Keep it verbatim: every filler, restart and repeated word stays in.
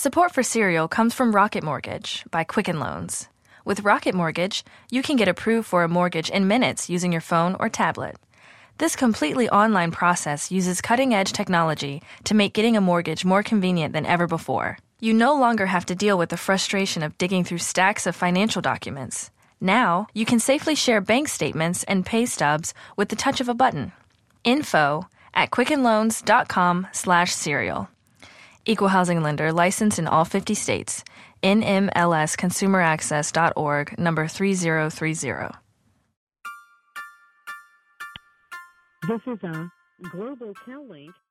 Support for Serial comes from Rocket Mortgage by Quicken Loans. With Rocket Mortgage, you can get approved for a mortgage in minutes using your phone or tablet. This completely online process uses cutting-edge technology to make getting a mortgage more convenient than ever before. You no longer have to deal with the frustration of digging through stacks of financial documents. Now, you can safely share bank statements and pay stubs with the touch of a button. Info at quickenloans.com slash serial. Equal housing lender licensed in all fifty states. N M L S consumer access dot org, number three zero three zero. This is a Global Cal Link